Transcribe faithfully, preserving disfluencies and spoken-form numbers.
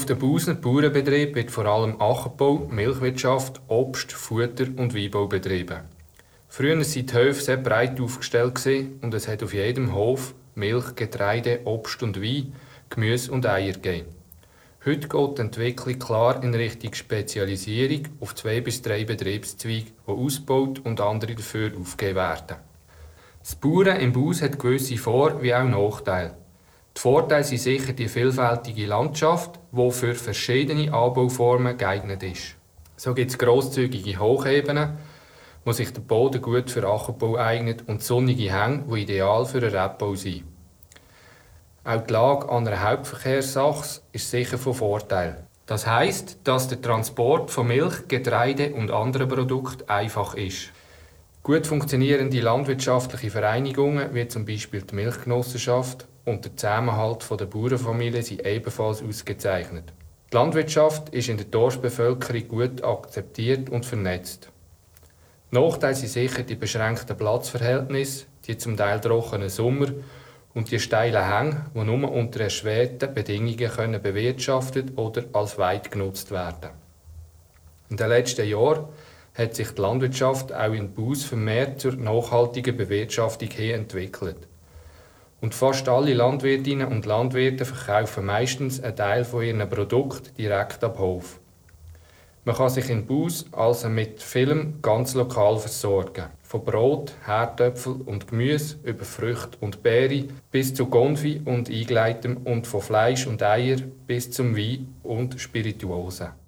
Auf den Bausener Bauernbetrieb wird vor allem Ackerbau, Milchwirtschaft, Obst-, Futter- und Weinbau betrieben. Früher waren die Höfe sehr breit aufgestellt und es hat auf jedem Hof Milch, Getreide, Obst und Wein, Gemüse und Eier gegeben. Heute geht die Entwicklung klar in Richtung Spezialisierung auf zwei bis drei Betriebszweige, die ausgebaut und andere dafür aufgegeben werden. Das Bauern im Baus hat gewisse Vor- wie auch Nachteile. Die Vorteile sind sicher die vielfältige Landschaft, die für verschiedene Anbauformen geeignet ist. So gibt es grosszügige Hochebenen, wo sich der Boden gut für Ackerbau eignet, und sonnige Hänge, die ideal für den Rebbau sind. Auch die Lage an einer Hauptverkehrsachse ist sicher von Vorteil. Das heisst, dass der Transport von Milch, Getreide und anderen Produkten einfach ist. Gut funktionierende landwirtschaftliche Vereinigungen, wie zum Beispiel die Milchgenossenschaft und der Zusammenhalt der Bauernfamilie, sind ebenfalls ausgezeichnet. Die Landwirtschaft ist in der Dorfbevölkerung gut akzeptiert und vernetzt. Nachteile sind sicher die beschränkten Platzverhältnisse, die zum Teil trockenen Sommer und die steilen Hänge, die nur unter erschwerten Bedingungen können bewirtschaftet oder als Weide genutzt werden. In den letzten Jahren hat sich die Landwirtschaft auch in Baus vermehrt zur nachhaltigen Bewirtschaftung hin entwickelt. Und fast alle Landwirtinnen und Landwirte verkaufen meistens einen Teil von ihren Produkten direkt ab Hof. Man kann sich in Baus also mit vielem ganz lokal versorgen. Von Brot, Herdöpfel und Gemüse über Früchte und Beeren bis zu Konfi und Eingeleitem und von Fleisch und Eier bis zum Wein und Spirituosen.